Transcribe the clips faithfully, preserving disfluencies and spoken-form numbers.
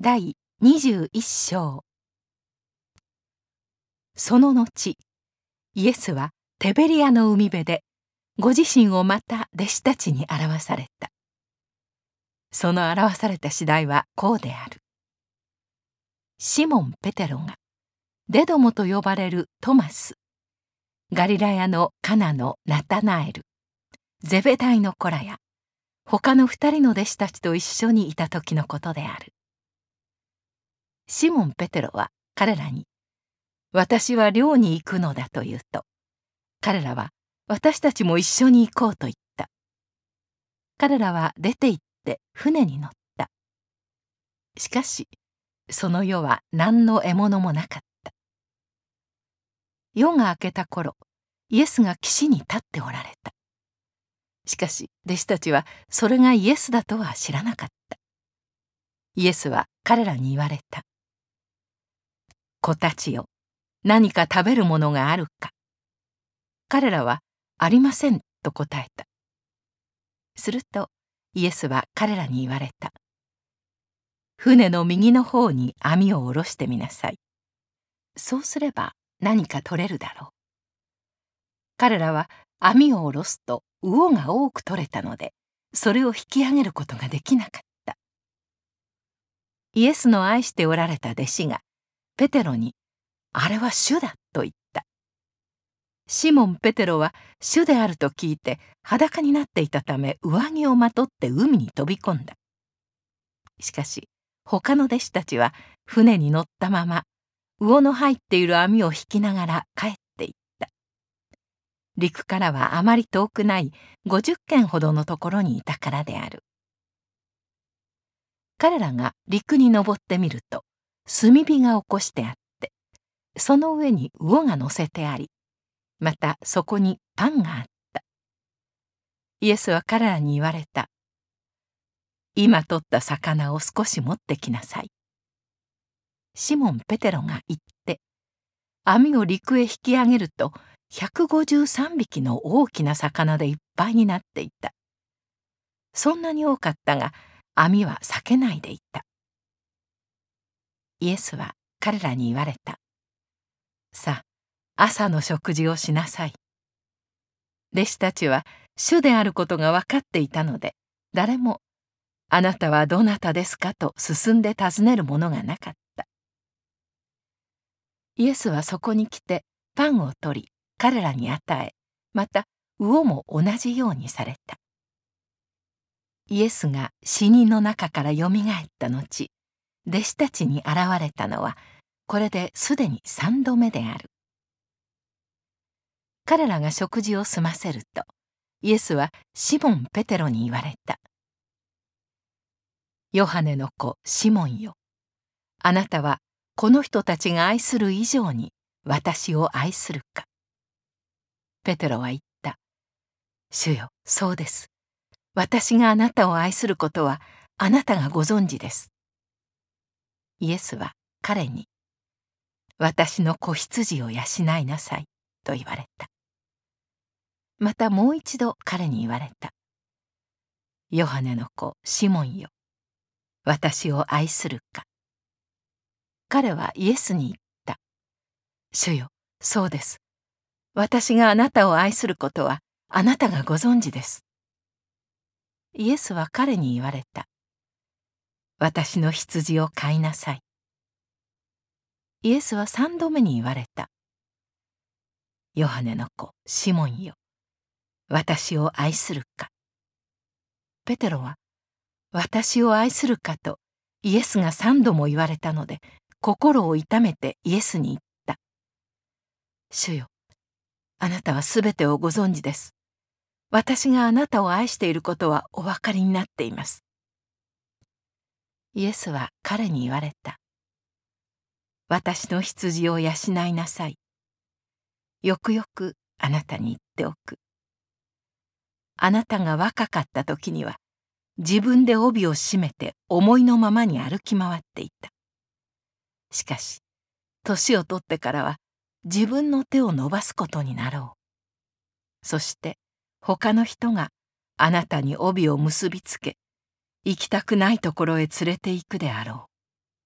だいにじゅういっ章。その後、イエスはテベリアの海辺でご自身をまた弟子たちに表された。その表された次第はこうである。シモン・ペテロがデドモと呼ばれるトマス、ガリラヤのカナのナタナエル、ゼベダイの子らや他の二人の弟子たちと一緒にいた時のことである。シモン・ペテロは彼らに、私は漁に行くのだと言うと、彼らは私たちも一緒に行こうと言った。彼らは出て行って船に乗った。しかし、その夜は何の獲物もなかった。夜が明けた頃、イエスが岸に立っておられた。しかし、弟子たちはそれがイエスだとは知らなかった。イエスは彼らに言われた。子たちよ、何か食べるものがあるか。彼らは、ありませんと答えた。すると、イエスは彼らに言われた。船の右の方に網を下ろしてみなさい。そうすれば何か取れるだろう。彼らは網を下ろすと魚が多く取れたので、それを引き上げることができなかった。イエスの愛しておられた弟子が、ペテロに、あれは主だと言った。シモン・ペテロは主であると聞いて裸になっていたため上着をまとって海に飛び込んだ。しかし他の弟子たちは船に乗ったまま魚の入っている網を引きながら帰っていった。陸からはあまり遠くないごじゅっけんほどのところにいたからである。彼らが陸に登ってみると炭火が起こしてあって、その上に魚が乗せてあり、またそこにパンがあった。イエスは彼らに言われた。今取った魚を少し持ってきなさい。シモン・ペテロが言って、網を陸へ引き上げると、ひゃくごじゅうさんびきの大きな魚でいっぱいになっていた。そんなに多かったが、網は裂けないでいた。イエスは彼らに言われた。さあ、朝の食事をしなさい。弟子たちは主であることが分かっていたので、誰も、あなたはどなたですかと進んで尋ねるものがなかった。イエスはそこに来てパンを取り、彼らに与え、また魚も同じようにされた。イエスが死人の中からよみがえった後、弟子たちに現れたのは、これですでに三度目である。彼らが食事を済ませると、イエスはシモン・ペテロに言われた。ヨハネの子シモンよ。あなたはこの人たちが愛する以上に私を愛するか。ペテロは言った。主よ、そうです。私があなたを愛することはあなたがご存知です。イエスは彼に、私の子羊を養いなさいと言われた。またもう一度彼に言われた。ヨハネの子シモンよ。私を愛するか。彼はイエスに言った。主よ、そうです。私があなたを愛することはあなたがご存知です。イエスは彼に言われた。私の羊を飼いなさい。イエスは三度目に言われた。ヨハネの子シモンよ。私を愛するか。ペテロは、私を愛するかとイエスが三度も言われたので、心を痛めてイエスに言った。主よ、あなたはすべてをご存知です。私があなたを愛していることはお分かりになっています。イエスは彼に言われた。私の羊を養いなさい。よくよくあなたに言っておく。あなたが若かった時には、自分で帯を締めて思いのままに歩き回っていた。しかし、年を取ってからは自分の手を伸ばすことになろう。そして他の人があなたに帯を結びつけ、行きたくないところへ連れて行くであろう。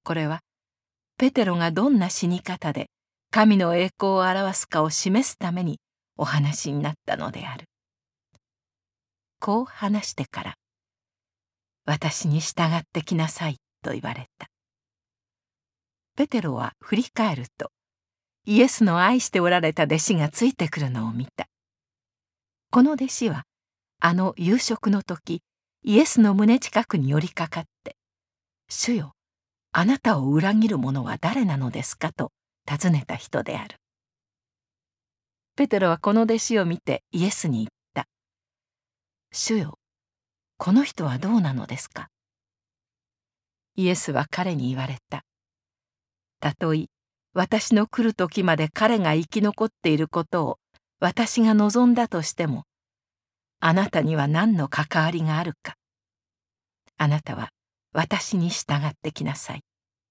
これはペテロがどんな死に方で神の栄光を表すかを示すためにお話になったのである。こう話してから「私に従ってきなさい」と言われた。ペテロは振り返るとイエスの愛しておられた弟子がついてくるのを見た。この弟子はあの夕食の時イエスの胸近くに寄りかかって「主よ、あなたを裏切る者は誰なのですか?」と尋ねた人である。ペテロはこの弟子を見てイエスに言った。主よ、この人はどうなのですか？イエスは彼に言われた。たとえ私の来る時まで彼が生き残っていることを私が望んだとしても、あなたには何の関わりがあるか。あなたは私に従ってきなさい。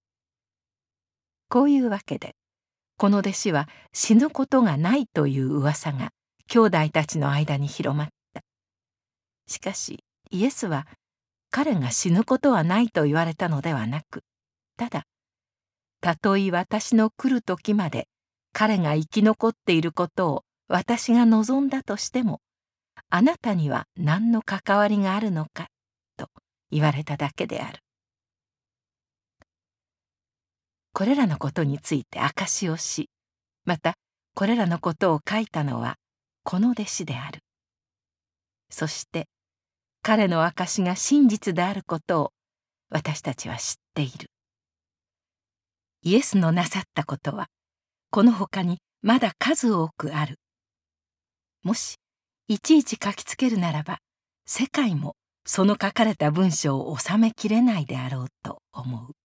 こういうわけで、この弟子は死ぬことがないという噂が兄弟たちの間に広まった。しかしイエスは彼が死ぬことはないと言われたのではなく、ただたとえ私の来る時まで彼が生き残っていることを私が望んだとしても、あなたには何の関わりがあるのかと言われただけである。これらのことについて証しをし、またこれらのことを書いたのはこの弟子である。そして彼の証しが真実であることを私たちは知っている。イエスのなさったことはこの他にまだ数多くある。もしいちいち書きつけるならば、世界もその書かれた文章を収めきれないであろうと思う。